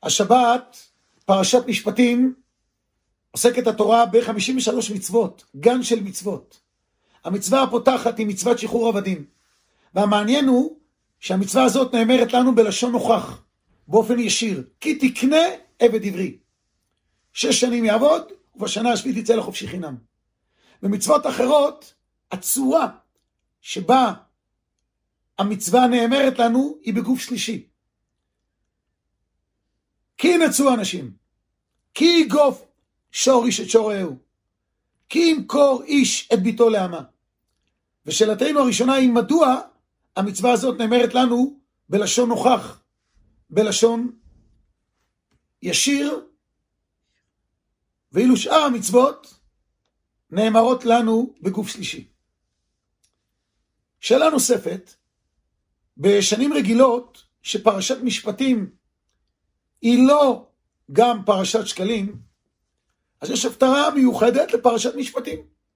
השבת, פרשת משפטים, עוסקת התורה ב-53 מצוות, גן של מצוות. המצווה הפותחת היא מצוות שחרור עבדים. והמעניין הוא שהמצווה הזאת נאמרת לנו בלשון נוכח, באופן ישיר. כי תקנה עבד עברי. 6 שנים יעבוד, ובשנה השביעית יצא לחופשי חינם. במצוות אחרות, הצורה שבה המצווה נאמרת לנו היא בגוף שלישי. כי נצאו אנשים, כי יגוף שור איש את שור רעהו, כי ימכור איש את ביתו לעמה. ושאלתנו הראשונה היא מדוע המצווה הזאת נאמרת לנו בלשון נוכח, בלשון ישיר, ואילו שאר המצוות נאמרות לנו בגוף שלישי. שאלה נוספת, בשנים רגילות שפרשת משפטים היא לא גם פרשת שקלים, אז יש הפטרה מיוחדת לפרשת משפטים.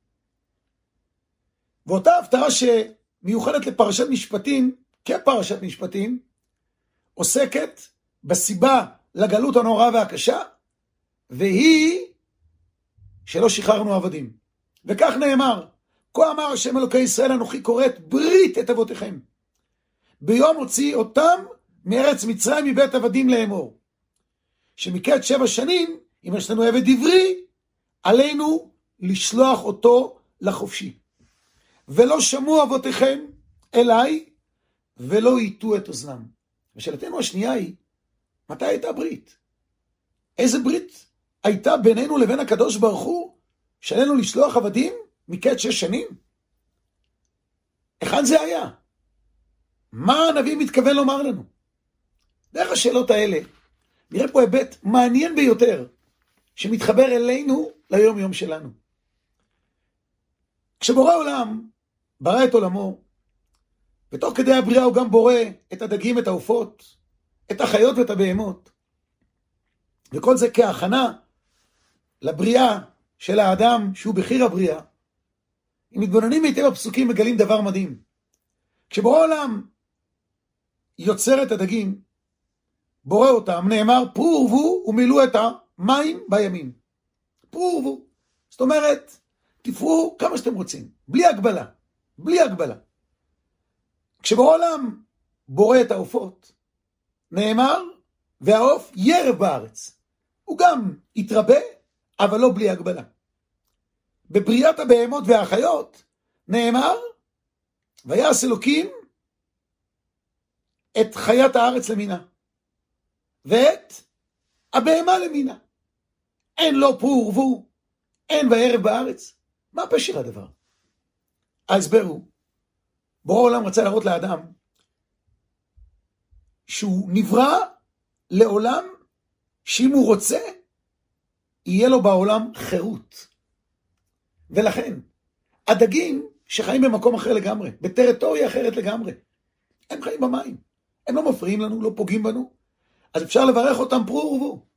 ואותה הפטרה שמיוחדת לפרשת משפטים, כפרשת משפטים, עוסקת בסיבה לגלות הנוראה והקשה, והיא שלא שחררנו עבדים. וכך נאמר, כה אמר השם אלוקי ישראל, אנוכי כורת ברית את אבותיכם, ביום הוציא אותם מארץ מצרים מבית עבדים לאמור, שמקץ 7 שנים, אם יש לנו עבד עברי, עלינו לשלוח אותו לחופשי. ולא שמעו אבותיכם אליי, ולא ייתו את אוזנם. ושאלתנו השנייה היא, מתי הייתה ברית? איזה ברית הייתה בינינו לבין הקדוש ברוך הוא, שעלינו לשלוח עבדים מקץ 6 שנים? היכן זה היה? מה הנביא מתכוון לומר לנו? דרך השאלות האלה, נראה פה היבט מעניין ביותר, שמתחבר אלינו ליום יום שלנו. כשבורא עולם ברא את עולמו, ותוך כדי הבריאה הוא גם בורא את הדגים, את העופות, את החיות ואת הבהמות, וכל זה כהכנה לבריאה של האדם שהוא בחיר הבריאה. אם מתבוננים היטב הפסוקים מגלים דבר מדהים. כשבורא עולם יוצר את הדגים, בורא אותם, נאמר פרו ורבו ומילאו את המים בימים. פרו ורבו. זאת אומרת, תפרו כמה שאתם רוצים, בלי הגבלה, בלי הגבלה. כשבורא עולם בורא את העופות, נאמר, והעוף ירב בארץ. הוא גם יתרבה, אבל לא בלי הגבלה. בבריאת הבהמות והחיות, נאמר, ויעש אלוקים את חיית הארץ למינה, ואת הבהמה למינה. אין לו פרו ורבו, אין וירב בארץ. מה פשר הדבר? ההסבר הוא, בורא עולם רצה להראות לאדם, שהוא נברא לעולם, שאם הוא רוצה, יהיה לו בעולם חירות. ולכן, הדגים שחיים במקום אחר לגמרי, בטריטוריה אחרת לגמרי, הם חיים במים. הם לא מפריעים לנו, לא פוגעים בנו, אז אפשר לברך אותם פרו ורבו.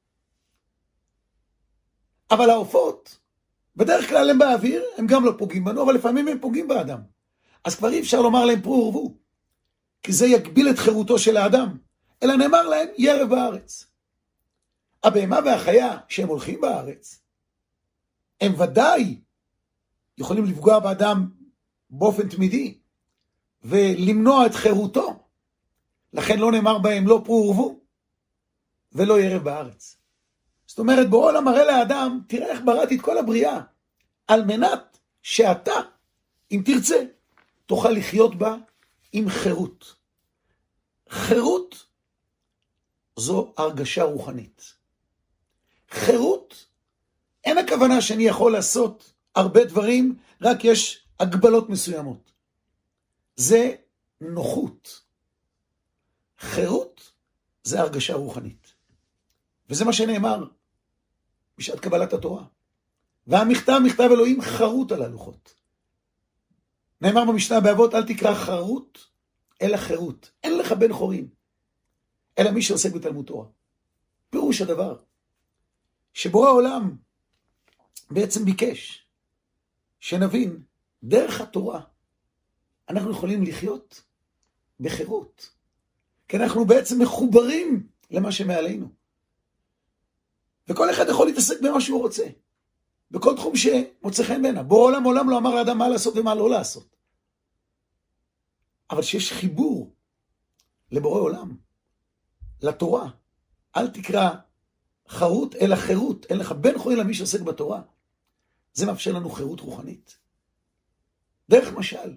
אבל העופות, בדרך כלל הם באוויר, הם גם לא פוגעים בנו, אבל לפעמים הם פוגעים באדם. אז כבר אי אפשר לומר להם פרו ורבו, כי זה יגביל את חירותו של האדם, אלא נאמר להם ירב בארץ. הבהמה והחיה שהם הולכים בארץ, הם ודאי יכולים לפגוע באדם באופן תמידי, ולמנוע את חירותו. לכן לא נאמר בהם לא פרו ורבו, ולא ירב בארץ. זאת אומרת, בורא עולם מראה לאדם, תראה איך בראתי את כל הבריאה, על מנת שאתה, אם תרצה, תוכל לחיות בה עם חירות. חירות זו הרגשה רוחנית. חירות, אין הכוונה שאני יכול לעשות הרבה דברים, רק יש הגבלות מסוימות. זה נוחות. חירות זה הרגשה רוחנית. וזה מה שנאמר בשעת קבלת התורה. והמכתב, מכתב אלוהים חרוט על הלוחות. נאמר במשנה באבות, אל תקרא חרוט, אלא חירות. אין לך בן חורין, אלא מי שעוסק בתלמוד תורה. פירוש הדבר, שבורא העולם בעצם ביקש, שנבין, דרך התורה, אנחנו יכולים לחיות בחירות. כי אנחנו בעצם מחוברים למה שמעלינו. וכל אחד יכול להתעסק במה שהוא רוצה, בכל תחום שמוצא חן בעיניו. בורא עולם מעולם לא אמר לאדם מה לעשות ומה לא לעשות. אבל שיש חיבור לבורא עולם, לתורה, אל תקרא חרות אלא חירות, אין לך בן חורין למי שעוסק בתורה. זה מאפשר לנו חירות רוחנית. דרך משל,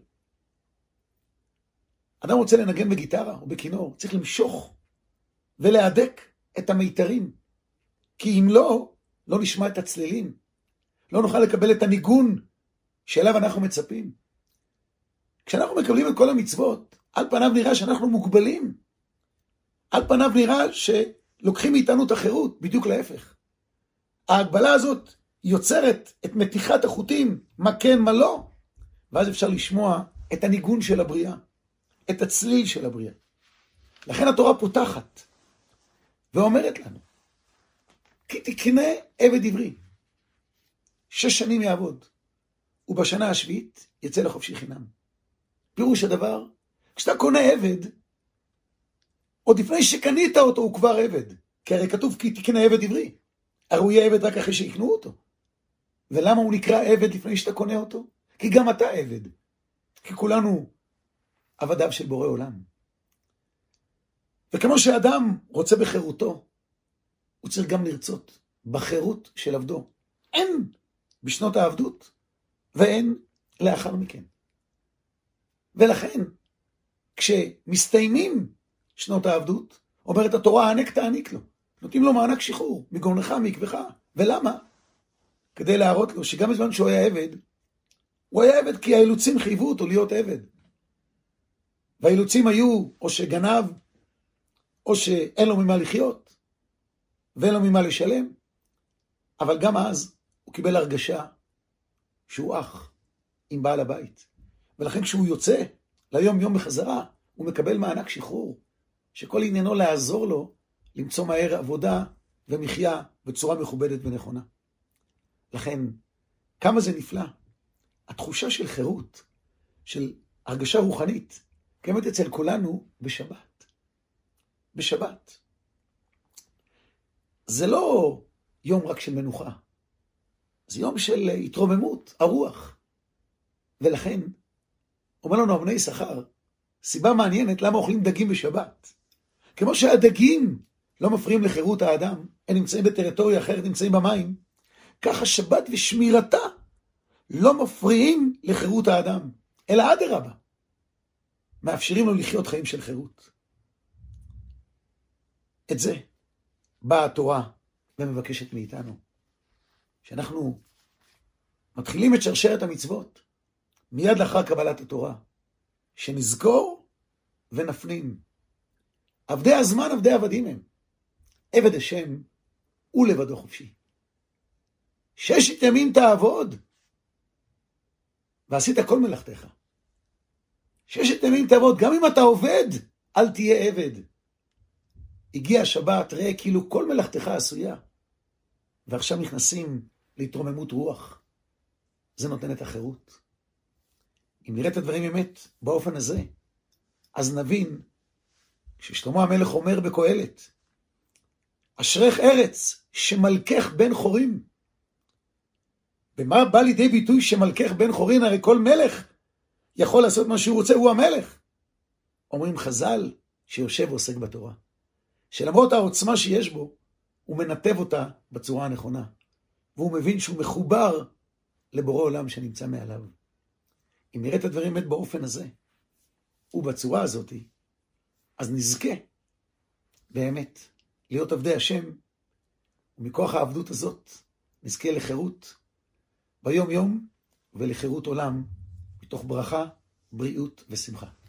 אדם רוצה לנגן בגיטרה או בכינור, צריך למשוך ולהדק את המיתרים, כי אם לא, לא נשמע את הצלילים, לא נוכל לקבל את הניגון שאליו אנחנו מצפים. כשאנחנו מקבלים את כל המצוות, על פניו נראה שאנחנו מוגבלים, על פניו נראה שלוקחים מאיתנו את החירות, בדיוק להפך. ההגבלה הזאת יוצרת את מתיחת החוטים, מה כן מה לא, ואז אפשר לשמוע את הניגון של הבריאה, את הצליל של הבריאה. לכן התורה פותחת ואומרת לנו, כי תקנה עבד עברי, 6 שנים יעבוד, ובשנה השביעית יצא לחופשי חינם. פירוש הדבר, כשאתה קונה עבד, עוד לפני שקנית אותו הוא כבר עבד, כי הרי כתוב כי תקנה עבד עברי, הרי הוא יהיה עבד רק אחרי שיקנו אותו. ולמה הוא נקרא עבד לפני שאתה קונה אותו? כי גם אתה עבד, כי כולנו עבדיו של בורא עולם. וכמו שאדם רוצה בחירותו, הוא צריך גם לרצות בחירות של עבדו. אין בשנות העבדות, ואין לאחר מכן. ולכן, כשמסתיימים שנות העבדות, אומרת התורה, הענק תעניק לו. נותנים לו מענק שחרור, מגורנך מעקבך. ולמה? כדי להראות לו שגם בזמן שהוא היה עבד, הוא היה עבד כי האילוצים חייבו אותו להיות עבד. והאילוצים היו או שגנב, או שאין לו ממה לחיות, ואין לו ממה לשלם. אבל גם אז הוא קיבל הרגשה שהוא אח עם בעל הבית. ולכן כשהוא יוצא ליום יום בחזרה, הוא מקבל מענק שחרור, שכל עניינו לעזור לו למצוא מהר עבודה ומחיה בצורה מכובדת ונכונה. לכן, כמה זה נפלא. התחושה של חירות, של הרגשה רוחנית, קיימת אצל כולנו בשבת. בשבת. זה לא יום רק של מנוחה. זה יום של התרוממות, הרוח. ולכן, אומר לנו אבני יששכר, סיבה מעניינת למה אוכלים דגים בשבת. כמו שהדגים לא מפריעים לחירות האדם, הם נמצאים בטריטוריה אחרת, נמצאים במים, ככה שבת ושמירתה לא מפריעים לחירות האדם, אלא אדרבה, מאפשרים לו לחיות חיים של חירות. את זה באה התורה ומבקשת מאיתנו, שאנחנו מתחילים את שרשרת המצוות, מיד לאחר קבלת התורה, שנזכור ונפנים. עבדי הזמן, עבדי עבדים הם. עבד השם הוא לבדו חופשי. 6 ימים תעבוד, ועשית כל מלאכתך. 6 ימים תעבוד, גם אם אתה עובד, אל תהיה עבד. הגיע השבת, ראה כאילו כל מלאכתך עשויה, ועכשיו נכנסים להתרוממות רוח. זה נותן את החירות. אם נראה את הדברים באמת באופן הזה, אז נבין ששלמה המלך אומר בקהלת, אשרך ארץ שמלכך בן חורין. במה בא לידי ביטוי שמלכך בן חורין? הרי כל מלך יכול לעשות מה שהוא רוצה, הוא המלך. אומרים חז"ל שיושב ועוסק בתורה, שלמרות העוצמה שיש בו, הוא מנתב אותה בצורה הנכונה, והוא מבין שהוא מחובר לבורא עולם שנמצא מעליו. אם נראה את הדברים באמת באופן הזה, ובצורה הזאת, אז נזכה באמת להיות עבדי השם, ומכוח העבדות הזאת נזכה לחירות ביום יום ולחירות עולם, מתוך ברכה, בריאות ושמחה.